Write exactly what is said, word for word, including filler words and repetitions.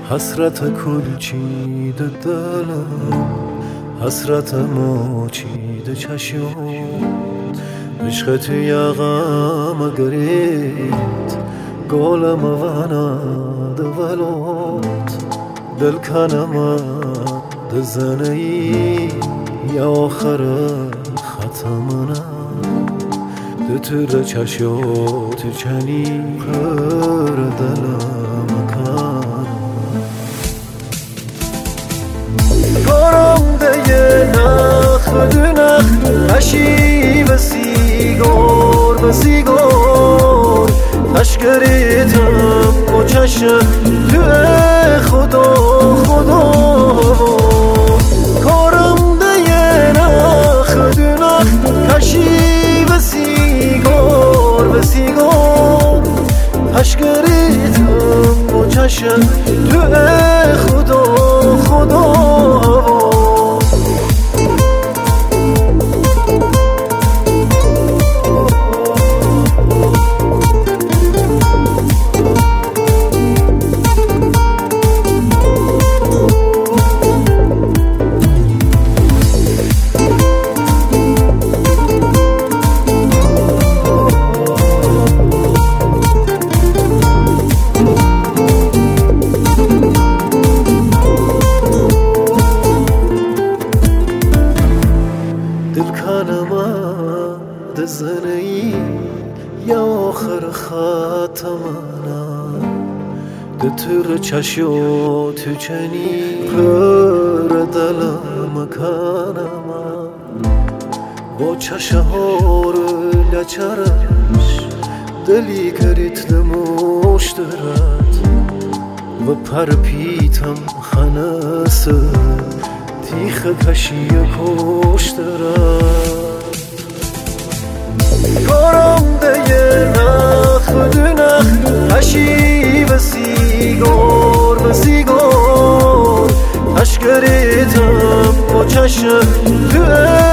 حسرت کلچیده دلم، حسرت ماچیده چشم، عشقت یغم گرید گالم واند ولات دل کنم دزنی یا آخر ختمنا دتر چشات چنی پر دلم کن کارم ده نخ دنخ اشی و سیگار و سیگار اشکریتم با چشم تو خدا خدا کارم ده نخ دنخ اشی و سیگار و سیگار اشکریتم با چشم تو خدا خدا دزنی یا آخر ختمنا دتر چشات چنی پر دلم کنم با چشهار لچرش دلی کریت نمشترد و پرپیتم خنس تیخ کشی کشترد کارم ده نخ دنخ اشی و سیگار و سیگار اشکریتم با چشم تو